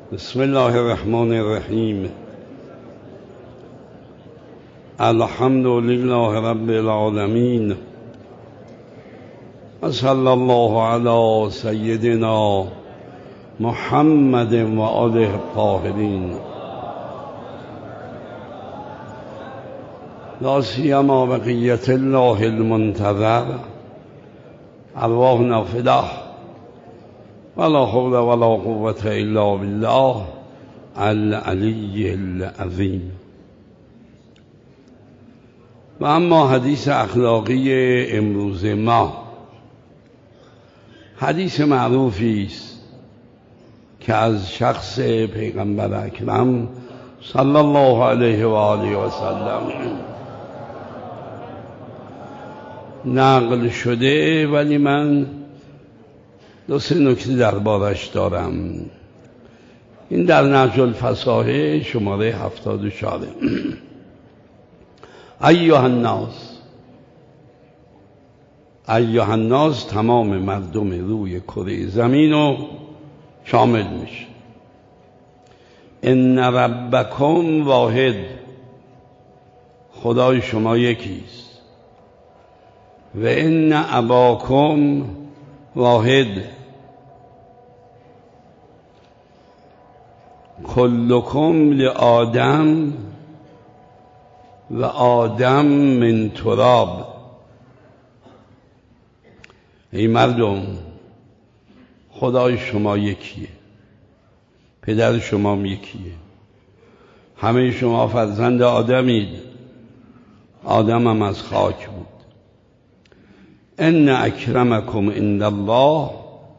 بسم الله الرحمن الرحیم. الحمد لله رب العالمین و صلی الله علی سیدنا محمد و آله الطاهرین لا سیما بقیة الله المنتظر ارواحنا فداه ولا حول ولا قوة الا بالله العلی العظیم. و اما حدیث اخلاقی امروز ما حدیث معروفی است که از شخص پیغمبر اکرم صلی الله علیه و آله و سلم نقل شده، ولی من دو سه نکته دربارش دارم. این در نهج الفصاحه شماره 74. ایها الناس تمام مردم روی کره زمین رو شامل میشه. ان ربکم واحد، خدای شما یکیست. و ان اباکم واحد، کلکم لآدم و آدم من تراب. ای مردم، خدای شما یکیه، پدر شما یکیه، همه شما فرزند آدمید، آدم هم از خاک بود. ان اکرمکم عند الله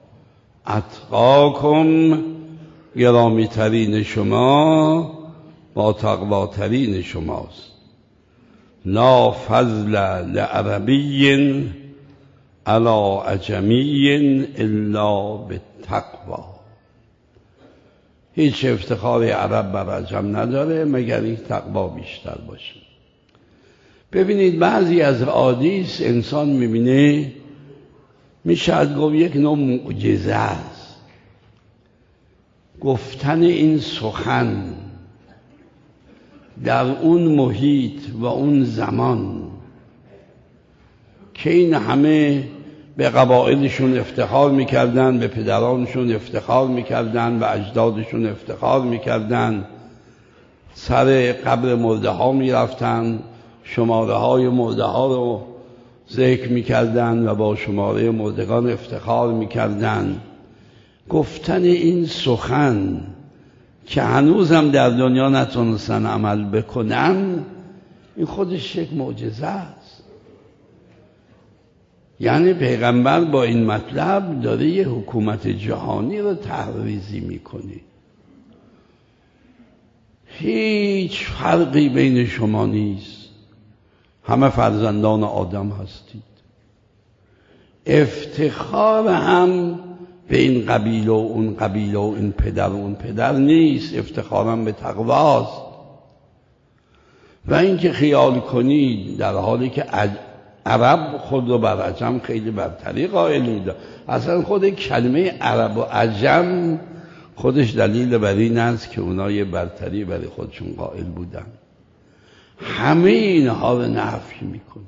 اتقاکم، گرامی ترین شما با تقواترین شماست. لا فضل لعربی علی عجمی الا بالتقوا. هیچ افتخار عرب بر عجم نداره مگر این تقوا بیشتر باشه. ببینید بعضی از احادیث انسان میبینه میشاید گفت یک نوع معجزه است. گفتن این سخن در اون محیط و اون زمان که این همه به قبایلشون افتخار میکردن، به پدرانشون افتخار میکردن، به اجدادشون افتخار میکردن، سر قبر مرده ها میرفتن، شماره های مرده ها رو ذکر میکردن و با شماره مردگان افتخار میکردن. گفتن این سخن که هنوزم در دنیا نتونستن عمل بکنن، این خودش یک معجزه است. یعنی پیغمبر با این مطلب داره یه حکومت جهانی رو تحریزی میکنه. هیچ فرقی بین شما نیست، همه فرزندان آدم هستید. افتخار هم به این قبیله و اون قبیله و این پدر و اون پدر نیست، افتخارم به تقواست. و اینکه خیال کنید در حالی که عرب خود رو بر عجم خیلی برتری قائل می‌دونن، اصلا خود کلمه عرب و عجم خودش دلیل بر این است که اونا یه برتری برای خودشون قائل بودن. همه اینها رو نفی میکنه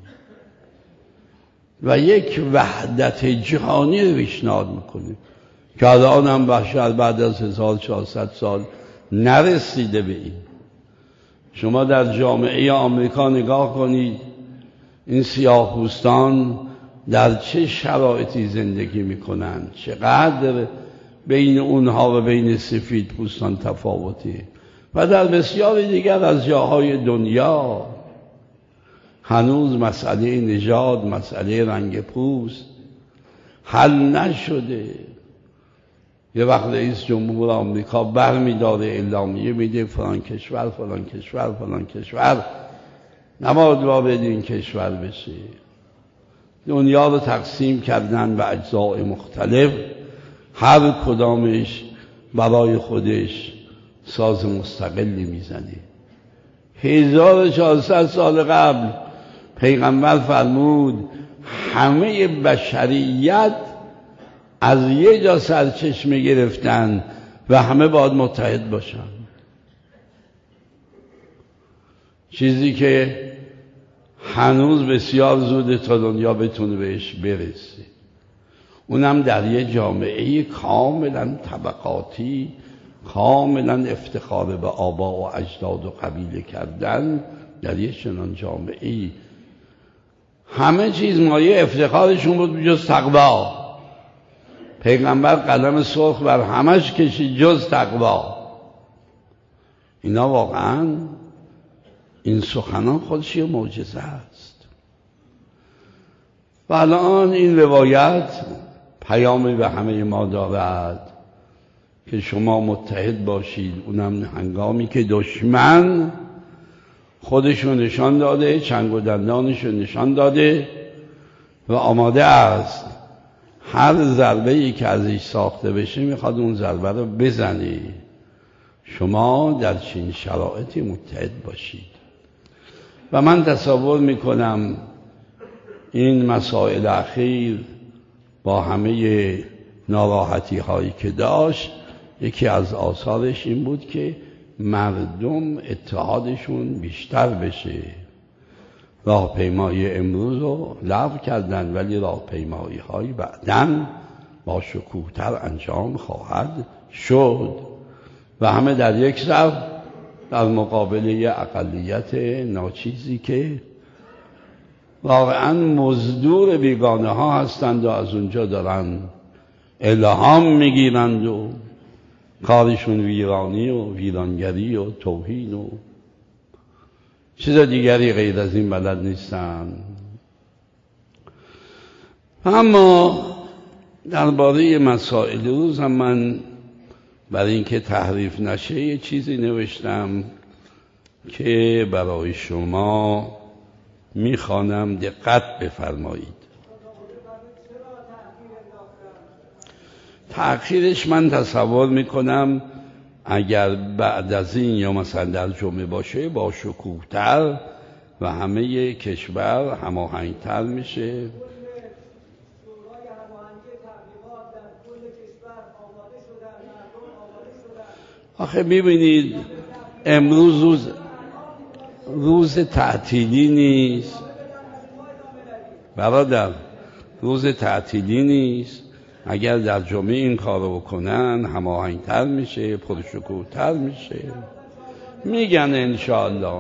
و یک وحدت جهانی رو پیشنهاد میکنه که الان هم بشر بعد از 1400 سال نرسیده به این. شما در جامعه آمریکا نگاه کنید، این سیاه‌پوستان در چه شرایطی زندگی میکنن، چقدر بین اونها و بین سفید پوستان تفاوتی. و در بسیار دیگر از جاهای دنیا هنوز مسئله نژاد، مسئله رنگ پوست حل نشده. یه وقت رئیس جمهور آمریکا برمی‌داره اعلامیه میده فلان کشور فلان کشور فلان کشور نباید وارد این کشور بشه. دنیا رو تقسیم کردن به اجزاء مختلف، هر کدامش برای خودش ساز مستقلی میزنه. 1400 سال قبل پیغمبر فرمود همه بشریت از یه جا سرچشمه گرفتن و همه باید متحد باشن. چیزی که هنوز بسیار زوده تا دنیا بتونه بهش برسه، اونم در یه جامعه کاملا طبقاتی، کاملا افتخار به آبا و اجداد و قبیله کردن. در یه چنان جامعه همه چیز مایه افتخارشون بود جز تقوا. پیغمبر قلم سرخ بر همش کشید جز تقوا. اینا واقعا این سخنان خودش یه معجزه است. و الان این روایت پیامی به همه ما دارد که شما متحد باشید، اونم هنگامی که دشمن خودشو نشان داده، چنگ و دندانشو نشان داده و آماده است هر ضربه‌ای که ازش ساخته بشه میخواد اون ضربه رو بزنه. شما در چنین شرایطی متحد باشید. و من تصور میکنم این مسائل اخیر با همه ناراحتی هایی که داشت، یکی از آثارش این بود که مردم اتحادشون بیشتر بشه. راهپیمایی امروز رو لغو کردن، ولی راهپیمایی های بعداً با شکوه‌تر انجام خواهد شد و همه در یک صف در مقابل یه اقلیت ناچیزی که واقعاً مزدور بیگانه ها هستند و از اونجا دارن الهام میگیرند و کارشون ویرانی و ویرانگری و توهین و چیز دیگری غیر از این بلد نیستن. اما درباره مسائل روز هم من برای اینکه تحریف نشه یه چیزی نوشتم که برای شما میخوانم، دقت بفرمایید. تأخیرش من تصور میکنم اگر بعد از این یا مثلا در جمعه باشه با شکوه‌تر و همه کشور هماهنگتر میشه. آخه میبینید امروز روز تعطیلی نیست برادر، روز تعطیلی نیست. اگر در جمعه این کارو بکنن هماهنگتر میشه، پرشکوه‌تر میشه. میگن انشاءالله،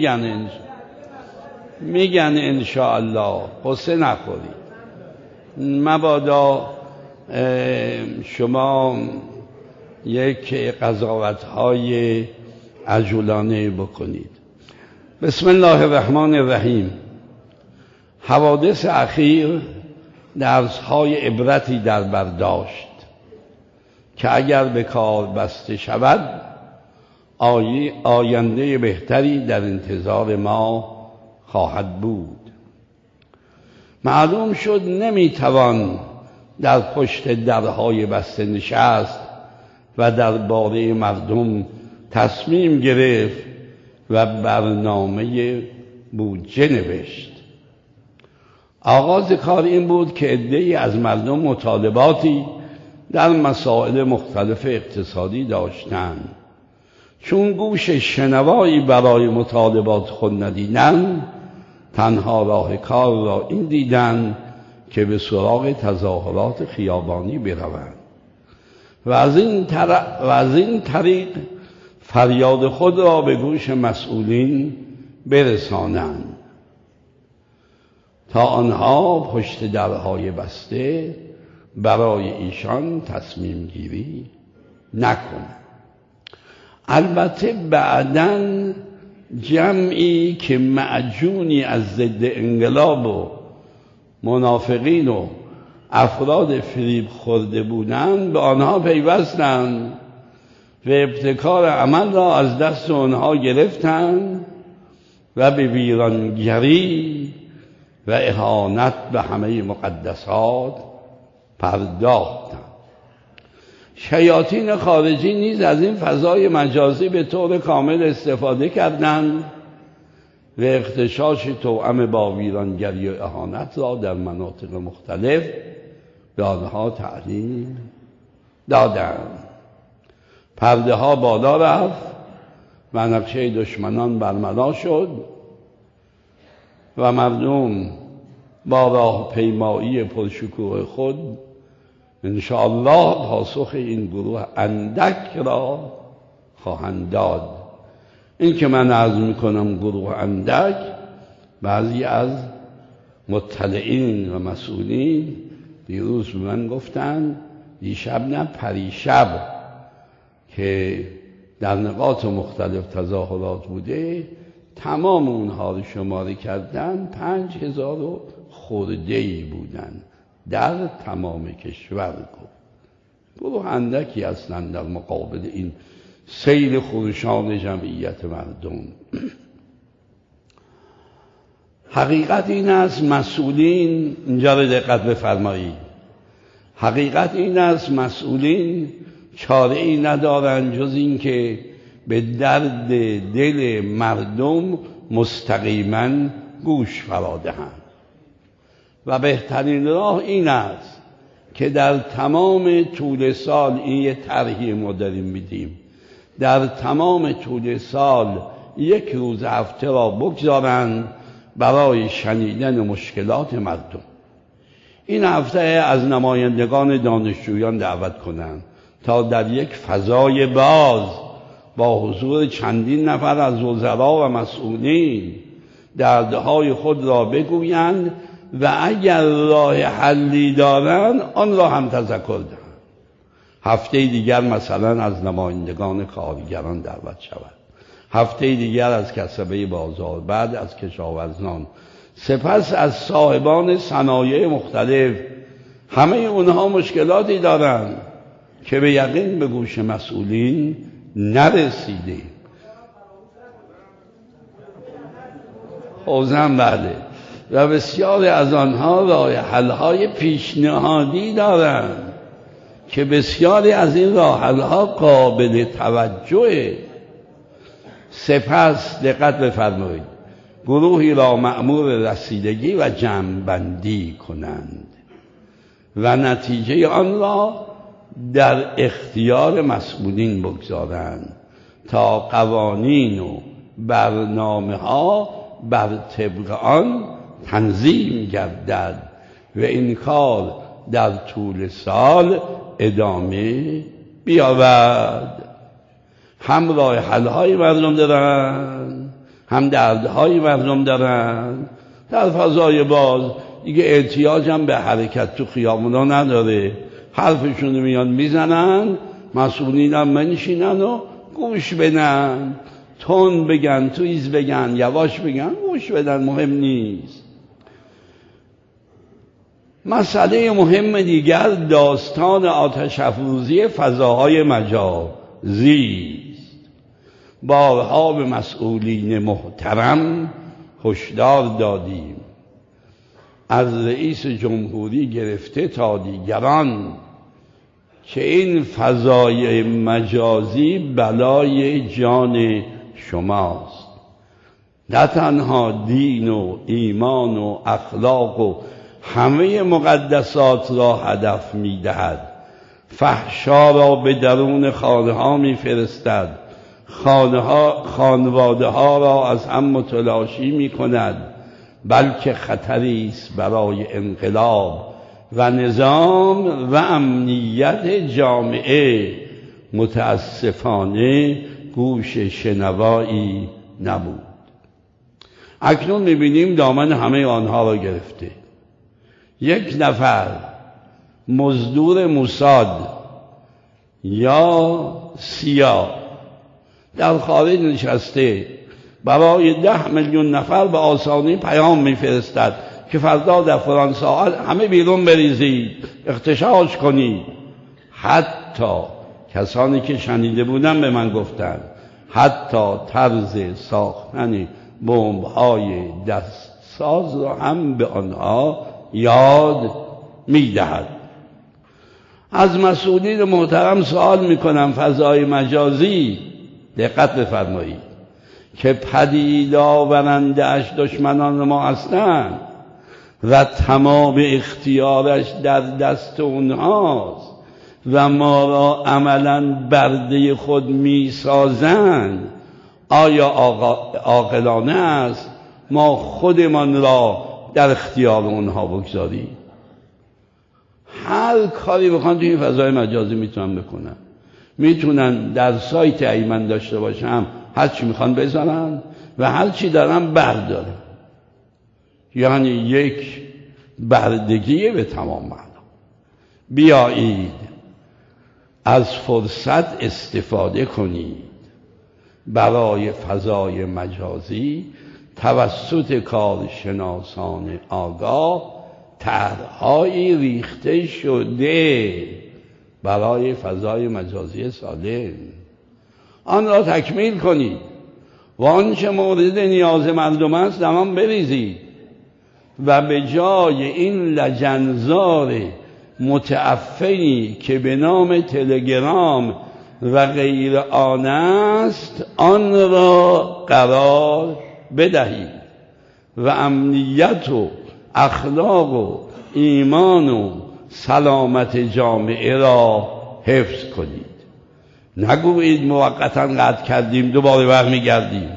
میگن انشاءالله. قصه نخورید، مبادا شما یک قضاوت‌های عجولانه بکنید. بسم الله الرحمن الرحیم. حوادث اخیر درس‌های عبرتی در برداشت که اگر به کار بسته شود آینده بهتری در انتظار ما خواهد بود. معلوم شد نمیتوان در پشت درهای بسته نشست و درباره مردم تصمیم گرفت و برنامه بودجه نوشت. آغاز کار این بود که عده‌ای از مردم مطالباتی در مسائل مختلف اقتصادی داشتند. چون گوش شنوایی برای مطالبات خود ندیدند، تنها راه کار را این دیدند که به سراغ تظاهرات خیابانی بروند و از این طریق فریاد خود را به گوش مسئولین برسانند تا آنها پشت درهای بسته برای ایشان تصمیم گیری نکنند. البته بعداً جمعی که معجونی از ضد انقلاب و منافقین و افراد فریب خورده بودند به آنها پیوستند و ابتکار عمل را از دست آنها گرفتند و به ویرانگری و اهانت به همه مقدسات پرداختند. شیاطین خارجی نیز از این فضای مجازی به طور کامل استفاده کردند و اغتشاش توأم با ویرانگری و اهانت را در مناطق مختلف به آنها تعلیم دادند. پرده ها بالا رفت و نقشه دشمنان برملا شد و مردم با راه پیمایی پرشکوه خود انشاءالله پاسخ این گروه اندک را خواهند داد. این که من عرض میکنم گروه اندک، بعضی از مطلعین و مسئولین دیروز به من گفتن، دیشب نه پریشب، که در نقاط مختلف تظاهرات بوده، تمام اونها رو شماره کردن 5000 خورده‌ای بودن در تمام کشور. گروه اندکی هستند در مقابل این سیل خروشان جمعیت مردم. حقیقت این است مسئولین، اینجا رو دقت بفرمایید، حقیقت این است مسئولین چاره ای ندارند جز این که به درد دل مردم مستقیما گوش فرا دهند و بهترین راه این است که در تمام طول سال، این یه طرحی ما داریم میدیم، در تمام طول سال یک روز هفته را بگذارند برای شنیدن مشکلات مردم. این هفته از نمایندگان دانشجویان دعوت کنند تا در یک فضای باز با حضور چندین نفر از وزرا و مسئولین دردهای خود را بگویند و اگر راه حلی دارند آن را هم تذکر دهند. هفته دیگر مثلا از نمایندگان کارگران دعوت شود، هفته دیگر از کسبه بازار، بعد از کشاورزان، سپس از صاحبان صنایع مختلف. همه اونها مشکلاتی دارند که به یقین به گوش مسئولین نرسیده. اوزن بله، و بسیاری از آنها راه حل‌های پیشنهادی دارند که بسیاری از این راه حل‌ها قابل توجهه. سپس دقت بفرمایید، گروهی را مأمور رسیدگی و جمع‌بندی کنند و نتیجه آن را در اختیار مسئولین بگذارند تا قوانین و برنامه‌ها بر طبق آن تنظیم گردد و این کار در طول سال ادامه بیابد. هم راه حل‌های مردم دارن، هم دردهای مردم دارن. در فضای باز دیگه احتیاج هم به حرکت تو خیابونا نداره، حرفشون رو میان میزنن، مسئولین هم منشینن و گوش بدن، تون بگن، تویز بگن، یواش بگن، گوش بدن، مهم نیست. مسئله مهم دیگر داستان آتش افروزی فضاهای مجازی است. بارها به مسئولین محترم هشدار دادیم، از رئیس جمهوری گرفته تا دیگران، که این فضای مجازی بلای جان شماست. نه تنها دین و ایمان و اخلاق و همه مقدسات را هدف می‌دهد، فحشا را به درون خانه‌ها می‌فرستد، خانواده‌ها را از هم متلاشی می‌کند، بلکه خطری است برای انقلاب و نظام و امنیت جامعه. متاسفانه گوش شنوایی نبود. اکنون می‌بینیم دامن همه آنها را گرفته. یک نفر مزدور موساد یا سیا در خارج نشسته برای 10 میلیون نفر به آسانی پیام میفرستد که فردا در فلان ساعت همه بیرون بریزید، اغتشاش کنید. حتی کسانی که شنیده بودن به من گفتند حتی طرز ساختن بمب‌های دستساز را هم به آنها یاد میدهد. از مسئولین محترم سوال میکنم، فضای مجازی دقت بفرمایید که پدید آورنده‌اش دشمنان ما هستند و تمام اختیارش در دست اونهاست و ما را عملاً برده خود می‌سازند، آیا عاقلانه است ما خودمان را در اختیار اونها بگذاریم؟ هر کاری بخوان توی این فضای مجازی میتونن بکنن. میتونن در سایت ایمن داشته باشم هر چی میخوان بذارن و هر چی دارن بردارن. یعنی یک بردگی به تمام معنا. بیایید از فرصت استفاده کنید برای فضای مجازی توسط کارشناسان آگاه طرح‌هایی ریخته شده برای فضای مجازی سالم. آن را تکمیل کنید و آنچه مورد نیاز مردم است در آن بریزید و به جای این لجنزار متعفنی که به نام تلگرام و غیر آن است آن را قرار بدهید و امنیت و اخلاق و ایمان و سلامت جامعه را حفظ کنید. نگویید موقتا قطع کردیم دوباره برمیگردیم.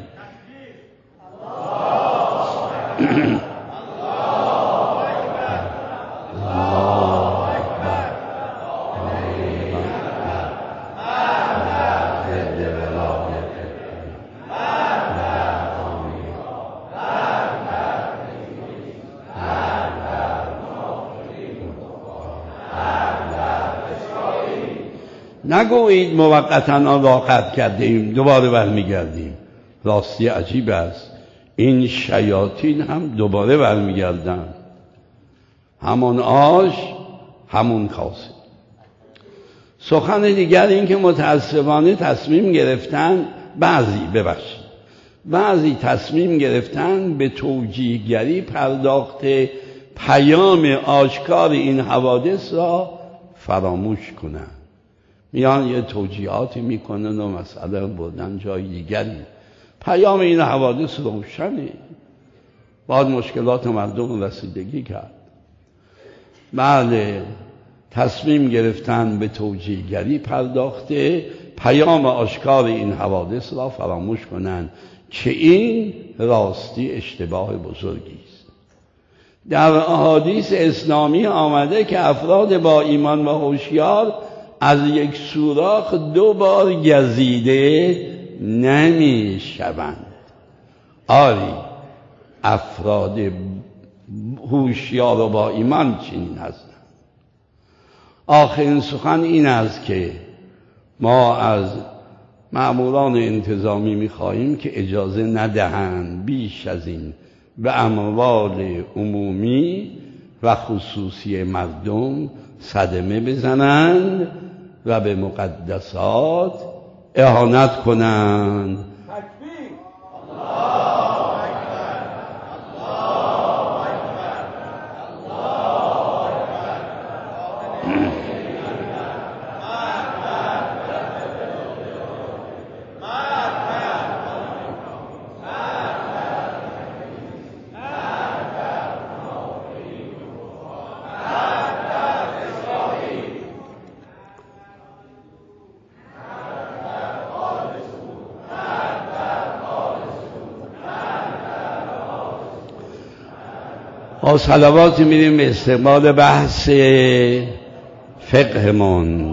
نگویید موقتا آن را قطع کردیم دوباره برمیگردیم. راستی عجیب است، این شیاطین هم دوباره برمیگردن. همون آش همون کاسه. سخن دیگر این که متاسفانه تصمیم گرفتن بعضی تصمیم گرفتن به توجیهگری پرداخته پیام آشکار این حوادث را فراموش کنند. میان یه توجیهاتی میکنن و مسئله بردن جای دیگری. پیام این حوادث روشنه، باید مشکلات مردم رسیدگی کرد. بله، تصمیم گرفتن به توجیهگری پرداخته پیام آشکار این حوادث را فراموش کنند که این راستی اشتباه بزرگی است. در احادیث اسلامی آمده که افراد با ایمان و هوشیار از یک سوراخ 2 بار گزیده نمی شوند. آری، افراد هوشیار و با ایمان چنین هستند. آخرین سخن این است که ما از مأموران انتظامی می‌خواهیم که اجازه ندهند بیش از این به اموال عمومی و خصوصی مردم صدمه بزنند و به مقدسات اهانت کنند. تکبیر! با صلوات میریم به استقبال بحث فقهمون.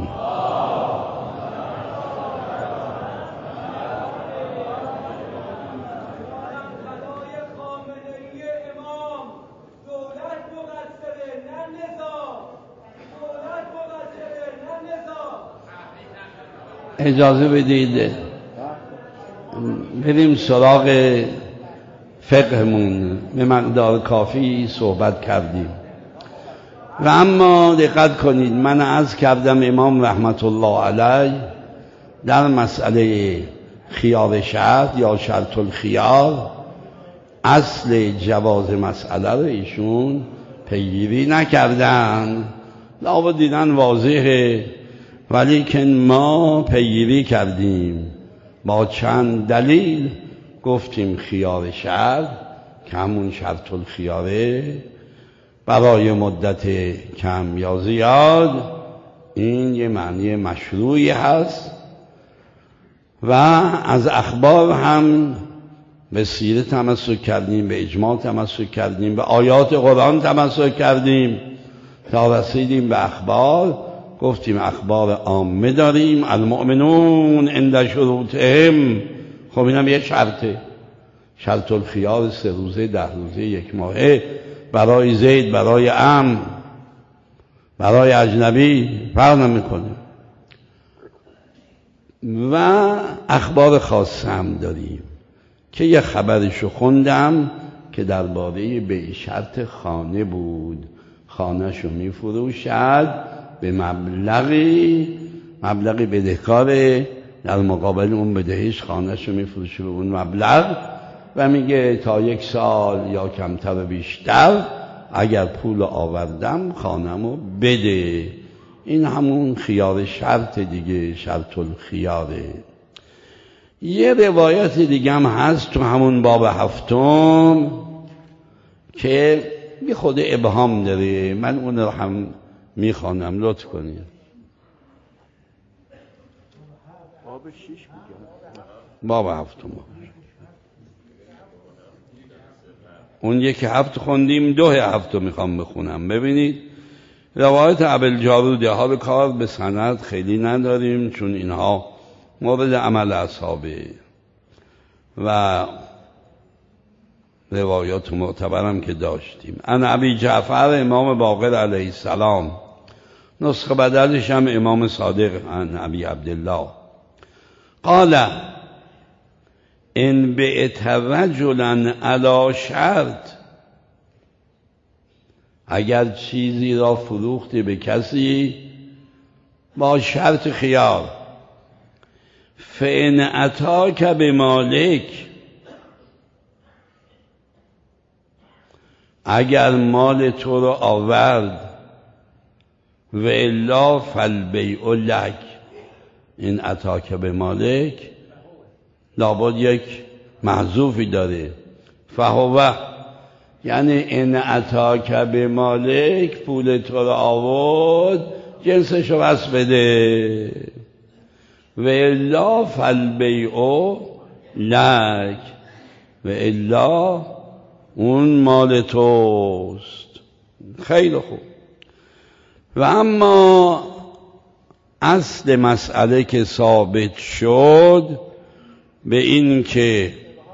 اجازه بدید بریم سراغ فقهمون. به مقدار کافی صحبت کردیم و اما دقت کنید، من عرض کردم امام رحمت الله علیه در مسئله خیار شرط یا شرط الخیار اصل جواز مسئله رو ایشون پیگیری نکردن. لابد دیدن واضحه، ولیکن ما پیگیری کردیم با چند دلیل. گفتیم خیار شرط که همون شرط الخیاره برای مدت کم یا زیاد این یه معنی مشروعی هست و از اخبار هم به سیره تمسک کردیم، به اجماع تمسک کردیم، به آیات قرآن تمسک کردیم تا رسیدیم به اخبار. گفتیم اخبار عامه داریم، المؤمنون عند شروطهم. خب اینم یه شرطه، شرط الخیار 3 روزه 10 روزه 1 ماهه برای زید، برای عم، برای اجنبی فرق نمیکنه. و اخبار خاصه هم داریم که یه خبرشو خوندم که درباره بیع شرط خانه بود. خانهشو میفروشد به مبلغی بدهکاره، در مقابل اون بدهش خانهشو میفروشه به اون مبلغ و میگه تا 1 سال یا کمتر و بیشتر اگر پول آوردم خانه‌مو بده. این همون خیار شرط دیگه، شرط الخیاره. یه روایت دیگه هم هست تو همون باب 7 که بی خود ابهام داره، من اون رو هم میخوانم، لطف کنید. باب 6 میگم، باب 7. اون 1/7 خوندیم، 2/7 میخوام بخونم. ببینید روایت ابوالجارود، حال کار به سند خیلی نداریم چون اینها مورد عمل اصحابه و روایات معتبرم که داشتیم. ان ابی جعفر امام باقر علیه السلام، نسخه بدلش هم امام صادق ان ابی عبدالله قال ان بعت رجلا علی شرط، اگر چیزی را فروختی به کسی با شرط خیار، فان اتاک بمالک، اگر مال تو رو آورد، و الا فالبیع لک، این اتاک بمالک لابد یک محذوفی داره، فهو، یعنی این اتاک بمالک، پول تو رو آورد جنسشو بس بده، و الا فالبیع لک، و الا اون مال توست. خیلی خوب. و اما اصل مسئله که ثابت شد به این که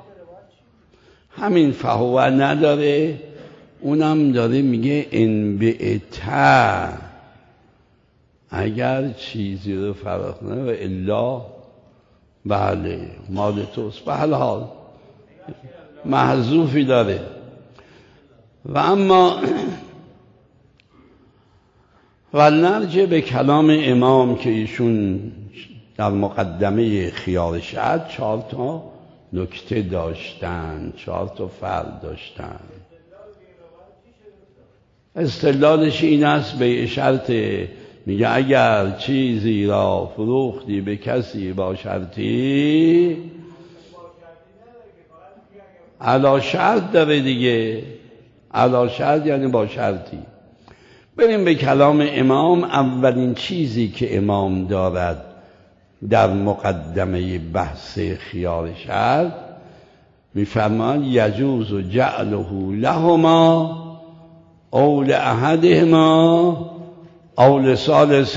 همین فهو نداره، اونم داره میگه ان بعت، اگر چیزی رو فراخت نه، و الا بله مال توست. به هر حال محذوفی داره. و اما ولنرجع به کلام امام که ایشون در مقدمه خیار شرط 4 تا نکته داشتن، 4 تا فرق داشتن. استدلالش این است به شرط، میگه اگر چیزی را فروختی به کسی با شرطی، علا شرط داره دیگه، علا شرط یعنی با شرطی. بریم به کلام امام. اولین چیزی که امام دارد در مقدمه بحث خیار شرط میفرماید یجوز جعله لهما او لاحدهما او لثالث،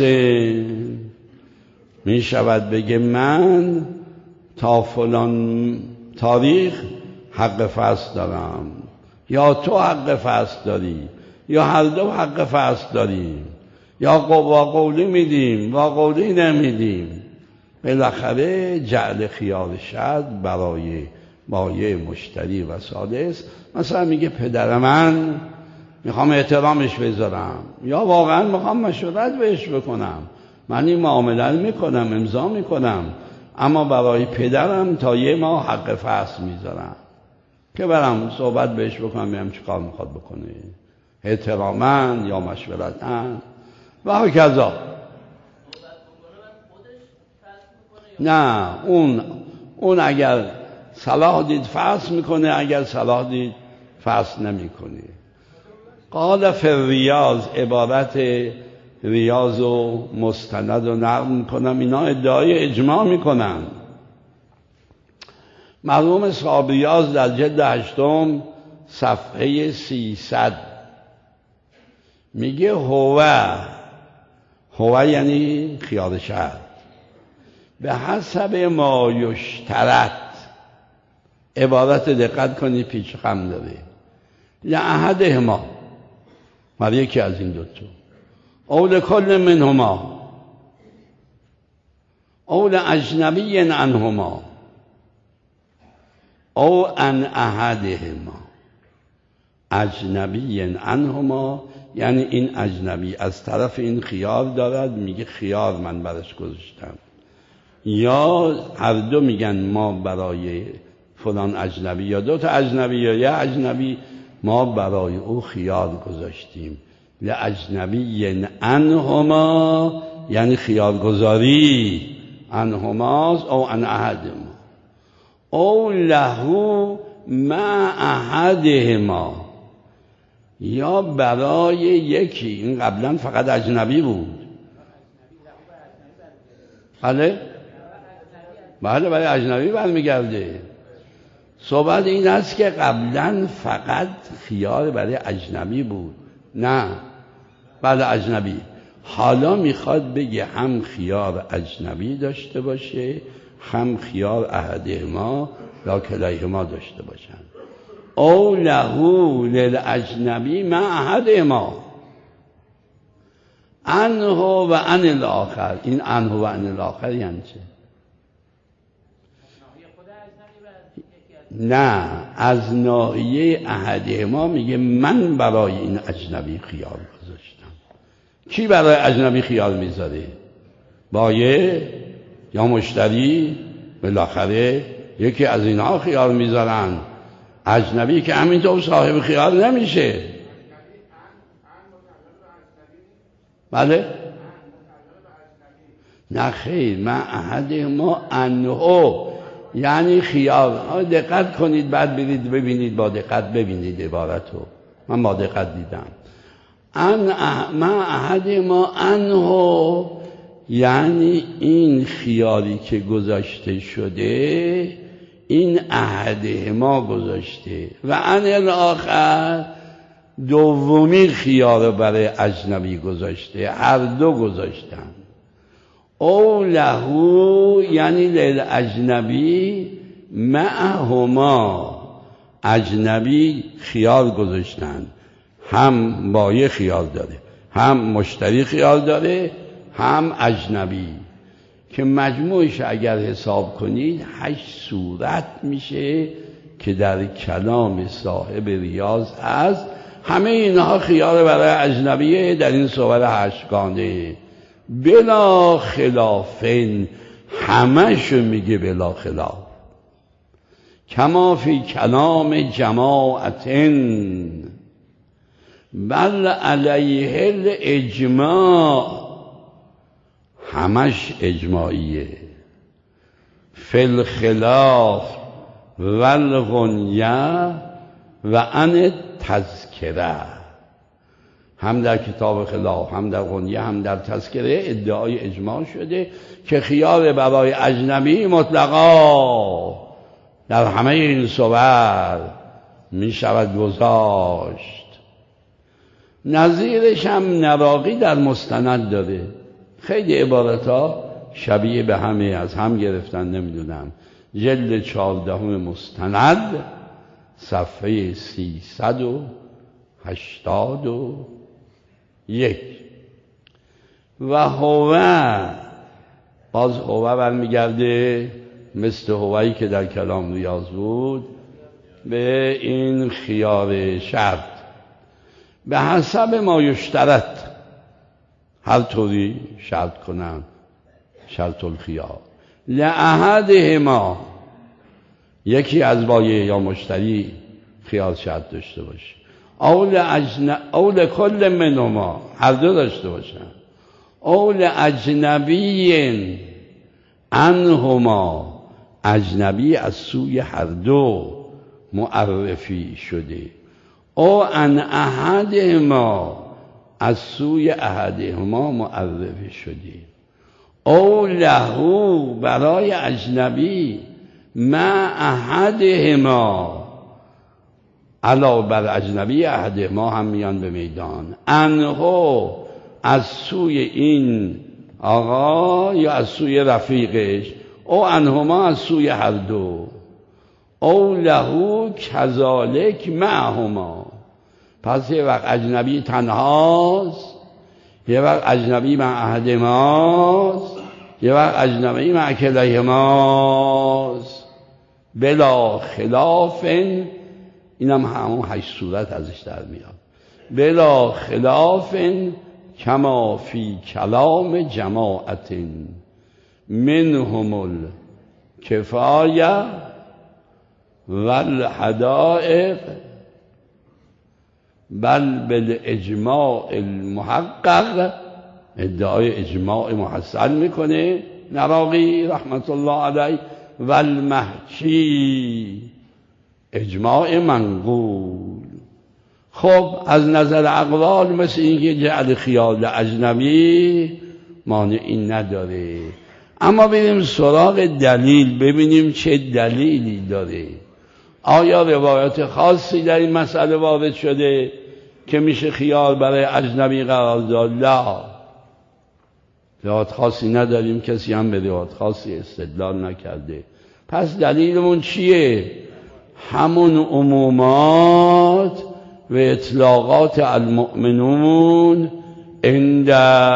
می شود بگه من تا فلان تاریخ حق فصل دارم، یا تو حق فصل داری، یا هر دو حق فصل داریم، یا قولی میدیم و قولی نمیدیم. بالاخره جعل خیار شرط برای مایه مشتری و ثالث، مثلا میگه پدر من میخوام احترامش بذارم، یا واقعا میخوام مشورت بهش بکنم، من این معامله میکنم، امضا میکنم، اما برای پدرم تا 1 ماه حق فصل میذارم که برم صحبت بهش بکنم ببینم چی کار میخواد بکنه، احتراما یا مشورتا و هکذا. نه اون اگر صلاح دید فصل میکنه، اگر صلاح دید فصل نمیکنه. قال فی الریاض، عبارت ریاض و مستند و نقل میکنم، اینا ادعای اجماع میکنن. مرحوم صاحب ریاض در جلد 8 صفحه 300 میگه هو یعنی خیال شرط، به حسب ما یشترط، عبارت دقت کنید پیچ خم داره، لأحدهما، مر یکی از این دوتا، او لکل منهما، او لاجنبی عنهما، او عن احدهما. اجنبی عنهما یعنی این اجنبی از طرف این خیار دارد، میگه خیار من برش گذاشتم، یا هر دو میگن ما برای فلان اجنبی یا دو تا اجنبی یا یه اجنبی ما برای او خیار گذاشتیم. لاجنبی عنهما یعنی خیار گذاری، عنهما او عن احدهما، او له مع احدهما، یا برای یکی. این قبلا فقط اجنبی بود. بله برای اجنبی برمیگرده. صحبت این است که قبلا فقط خیار برای اجنبی بود، نه بعد اجنبی. حالا میخواد بگه هم خیار اجنبی داشته باشه، هم خیار احدهما یا کلیهما داشته باشن. او له للاجنبی مع احدهما عنه و عن الاخر. این عنه و عن الاخر یعنی چه؟ نه، از ناحیه احدهما میگه من برای این اجنبی خیال گذاشتم. کی برای اجنبی خیال میذاره؟ بایع یا مشتری؟ بالاخره یکی از اینها خیال میذارن. اجنبی که همینطور صاحب خیال نمیشه. بله؟ نه خیر، من احدهما عنه یعنی خیال. دقت کنید بعد برید ببینید، با دقت ببینید عبارتو. من با دقت دیدم. من احدهما عنه یعنی این خیالی که گذاشته شده این احدهما گذاشته و عن الاخر دومی خیال برای اجنبی گذاشته، هر دو گذاشتن. او له یعنی للاجنبی معهما، اجنبی خیال گذاشتن، هم بایع خیال داره، هم مشتری خیال داره، هم اجنبی، که مجموعش اگر حساب کنید 8 صورت میشه که در کلام صاحب ریاض هست. همه اینها خیال برای اجنبیه در این صور 8 گانه، بلا خلافین، همشو میگه بلا خلاف. کما فی کلام جماعتن بل علیه الاجماع، همش اجماعیه. فی الخلاف والغنیه و عن تذکره، هم در کتاب خلاف، هم در غنیه، هم در تذکره ادعای اجماع شده که خیال برای اجنبی مطلقا در همه این صور می شود گذاشت. نظیرش هم نراقی در مستند داره. خیلی عبارتها شبیه به همه، از هم گرفتن، نمیدونم. جلد 14 مستند صفحه 381. و هو، باز هو برمیگرده مثل هوایی که در کلام ریاض بود به این خیار شرط، به حسب ما یشترط، هر طوری شرط کنن، شرط الخیار، لأحدهما، یکی از بایع یا مشتری خیال شرط داشته باشه، او لکل منهما، هر دو داشته باشن، او لاجنبی عنهما، اجنبی از سوی هر دو معرفی شده، او عن احدهما، از سوی احدهما معرفی شدیم، او لهو برای اجنبی، مع احدهما علاوه بر اجنبی احدهما هم میان به میدان، انهو از سوی این آقا یا از سوی رفیقش، او انهما از سوی هر دو، او لهو کذالک معهما. پس یه وقت اجنبی تنهاست، یه وقت اجنبی مع احدهماست، یه وقت اجنبی مع کلیهماست، بلا خلاف. اینم همون 8 صورت ازش در میاد. بلا خلاف کما فی کلام جماعت منهم الکفایه والحدائق، بل بالاجماع المحقق. ادعای اجماع محصل میکنه نراقی رحمت الله علیه، والمحکی اجماع منقول. خب از نظر اقوال مثل اینکه جعل خیال اجنبی مانعی نداره، اما بریم سراغ دلیل ببینیم چه دلیلی داره. آیا روایت خاصی در این مسئله وارد شده که میشه خیال برای اجنبی قرار داد؟ لا، روایت خاصی نداریم، کسی هم به روایت خاصی استدلال نکرده. پس دلیلمون چیه؟ همون عمومات و اطلاقات المؤمنون عند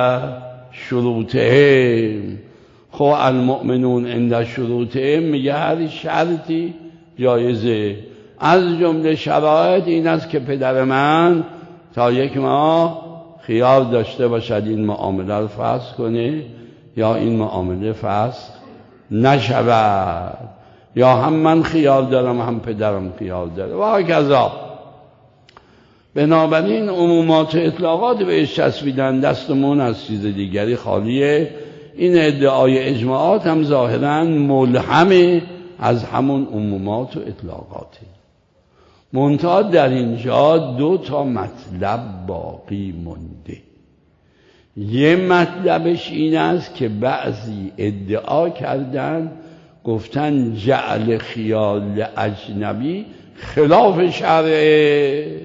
شروطهم. خب المؤمنون عند شروطهم میگه هر شرطی جایزه. از جمله شرایط این است که پدر من تا 1 ماه خیال داشته باشد این معامله رو فسخ کنه یا این معامله فسخ نشود، یا هم من خیال دارم هم پدرم خیال داره و هکذا. بنابراین عمومات و اطلاقات بهش چسبیدن، دستمون از چیز دیگری خالیه. این ادعای اجماعات هم ظاهراً ملهمه از همون عمومات و اطلاقاته. منتها در اینجا 2 مطلب باقی مونده. یه مطلبش این است که بعضی ادعا کردن، گفتن جعل خیال اجنبی خلاف شرعه،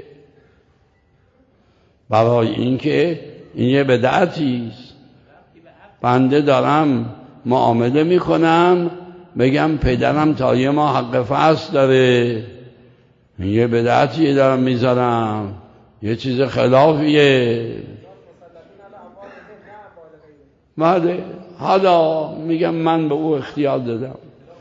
برای اینکه این یه بدعتیست. بنده دارم معامله میکنم بگم پدرم تا 1 ماه حق فسخ داره، این یه بدعتیه دارم میذارم، یه چیز خلافیه. بله، حالا میگم من به او اختیار دادم،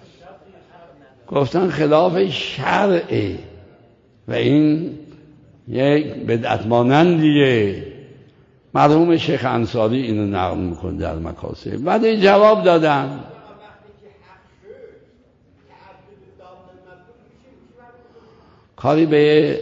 گفتن خلاف شرعه و این یک بدعت مانندیه. مرحوم شیخ انصاری اینو نقل میکنه در مکاسب. بعد جواب دادن کاری به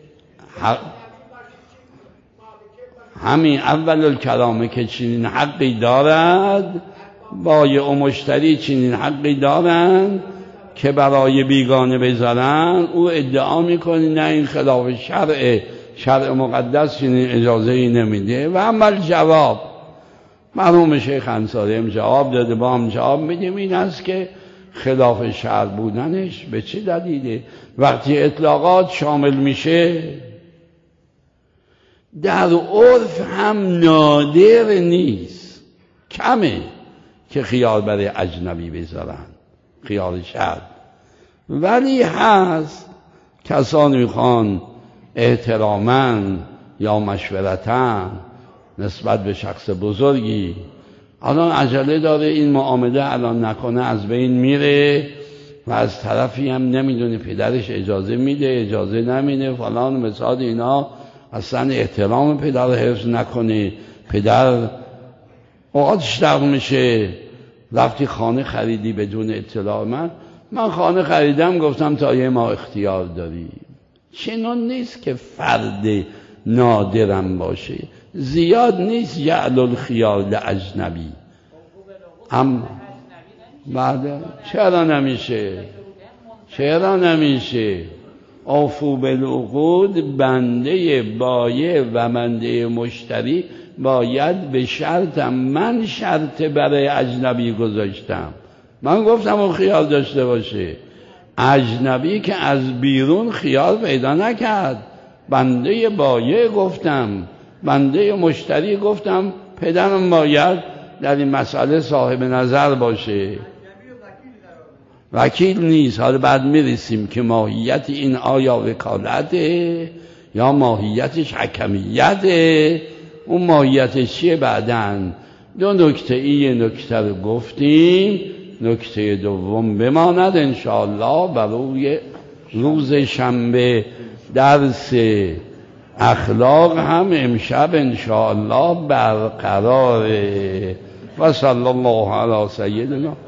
همین اول الکلامه که چنین حقی دارد، بایع و مشتری چنین حقی دارند که برای بیگانه بذارن. او ادعا میکنه نه این خلاف شرعه، شرع مقدس چنین اجازه ای نمیده. و اول جواب مرحوم شیخ انصاری هم جواب داده، با هم جواب میدیم این است که خلاف شرع بودنش به چه دلیله؟ وقتی اطلاقات شامل میشه، در عرف هم نادر نیست، کمه که خیال برای اجنبی بذارن، خیال شرع. ولی هست کسانی میخوان احتراما یا مشورتا نسبت به شخص بزرگی، الان عجله داره این معامله الان نکنه از بین میره و از طرفی هم نمیدونه پدرش اجازه میده اجازه نمیده فلان مثال اینا، اصلا احترام پدر حفظ نکنه، پدر اوقاتش داغ میشه. رفتی خانه خریدی بدون اطلاع من خانه خریدم گفتم تا 1 ماه اختیار داری. چنان نیست که فرد نادرم باشه، زیاد نیست جعل الخیال اجنبی. اما بعد چرا نمیشه؟ اوفو بالعقود، بنده بایع و بنده مشتری باید به شرطم، من شرط برای اجنبی گذاشتم، من گفتم اون خیال داشته باشه، اجنبی که از بیرون خیال پیدا نکرد، بنده بایع گفتم، بنده مشتری گفتم، پدرم باید در این مسئله صاحب نظر باشه. وکیل نیست. حالا بعد میرسیم که ماهیت این آیا وکالته یا ماهیتش حکمیته، اون ماهیتش چیه بعدن. دو نکته این نکته رو گفتیم، نکته دوم بماند انشاءالله برای روز شنبه. درس اخلاق هم امشب انشاءالله برقراره. و صلی الله علی سیدنا